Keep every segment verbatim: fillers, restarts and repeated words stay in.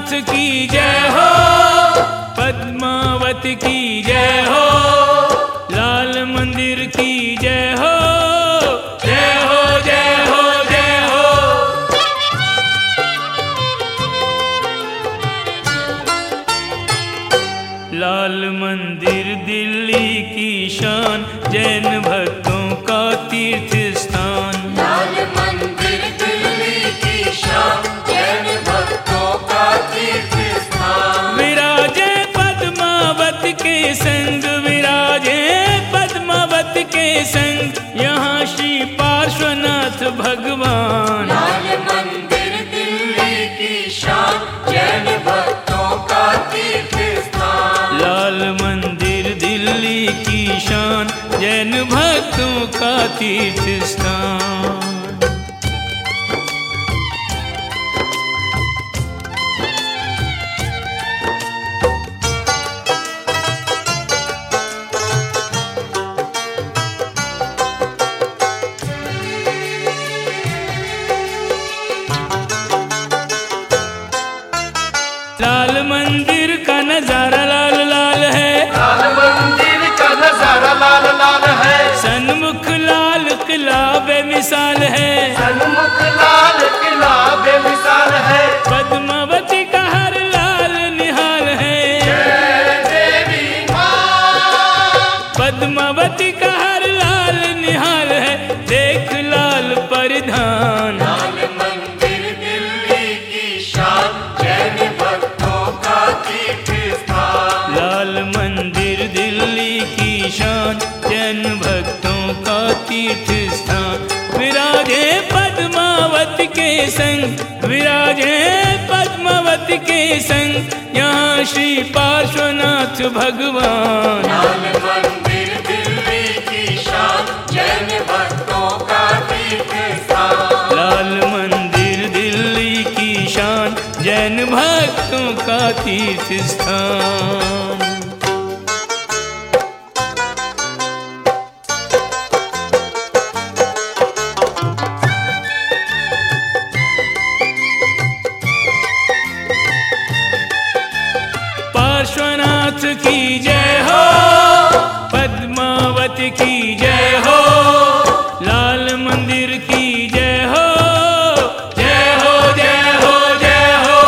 की जय हो, पद्मावती की जय हो, लाल मंदिर की जय हो, जय हो जय हो जय हो। लाल मंदिर दिल्ली की शान, जैन भक्तों का तीर्थ स्थान। लाल मंदिर दिल्ली की शान, जैन भक्तों का तीर्थ स्थान। विराजे पद्मावती के संग, विराजे पद्मावती के संग, यहाँ श्री पार्श्वनाथ भगवान। लाल मंदिर दिल्ली की शान, जैन भक्तों का तीर्थ स्थान। लाल मंदिर दिल्ली की शान, जैन भक्तों का तीर्थ स्थान। लाल मंदिर का नजारा लाल लाल है, लाल मंदिर का नजारा लाल लाल है। सन्मुख लाल किला बेमिसाल है, सन्मुख लाल किला बेमिसाल है। पद्मावती का हर लाल निहाल है, जय देवी मां। पद्मावती का हर लाल निहाल है, देख लाल परिधान। लाल मंदिर दिल्ली की शान, जैन भक्तों का तीर्थ स्थान। लाल मंदिर दिल्ली की शान, जैन भक्तों का तीर्थ स्थान। विराजे पद्मावती के संग, विराजे पद्मावती के संग, यहाँ श्री पार्श्वनाथ भगवान। लाल मंदिर दिल्ली की शान, जैन भक्तों का तीर्थ स्थान। लाल मंदिर दिल्ली की शान, जैन भक्तों का तीर्थ स्थान। पार्श्वनाथ की जय हो, पद्मावती की जय हो, लाल मंदिर की जय हो, जय हो जय हो जय हो।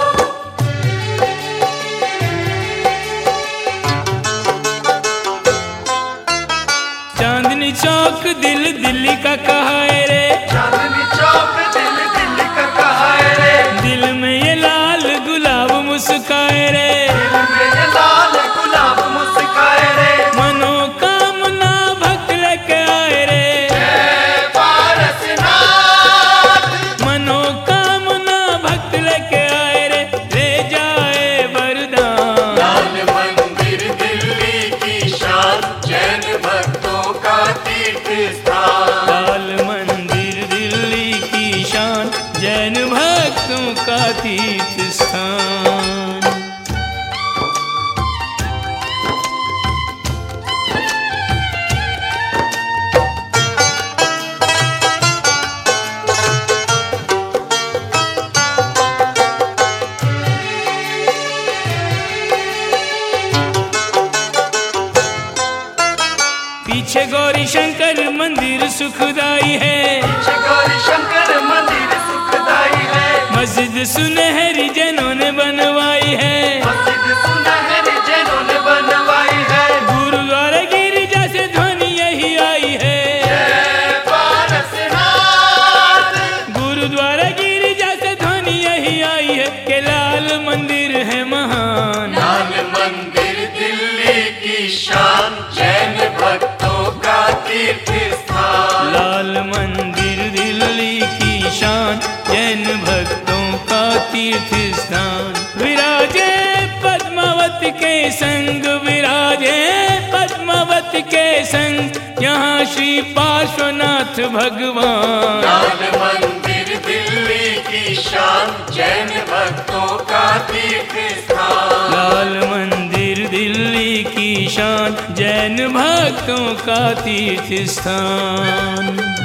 चांदनी चौक दिल दिल्ली का कहा है रे, चांदनी चौक दिल दिल्ली का कहा है रे। दिल में ये लाल गुलाब मुस्काए रे, दिल में ये लाल गुलाब मुस्काए रे। मनोकामना भक्त लेके आए रे, जय पारसनाथ। मनोकामना भक्त लेके आए रे, ले जाए वरदान। लाल मंदिर दिल्ली की शान, जैन भक्तों का तीर्थ स्थान। लाल मंदिर दिल्ली की शान, जैन भक्तों का तीर्थ स्थान। पीछे गौरी शंकर मंदिर सुखदाई है, पीछे गौरी शंकर मंदिर सुखदाई है। मस्जिद सुनहरी जैनों ने बनवाई है, मस्जिद सुनहरी जैनों ने बनवाई है। गुरुद्वारा गिरिजा से ध्वनि यही आई है, जय पारसनाथ। गुरुद्वारा गिरिजा से ध्वनि यही आई है, कि लाल मंदिर है महान। लाल मंदिर दिल्ली की शान, जैन भक्तों का तीर्थ स्थान। लाल मंदिर दिल्ली की शान, जैन भक्तों का तीर्थ स्थान। विराजे पद्मावती के संग, विराजे पद्मावती के संग, यहाँ श्री पार्श्वनाथ भगवान। लाल मंदिर दिल्ली की शान, जैन भक्तों का तीर्थ स्थान। लाल मंदिर दिल्ली की शान, जैन भक्तों का तीर्थ स्थान।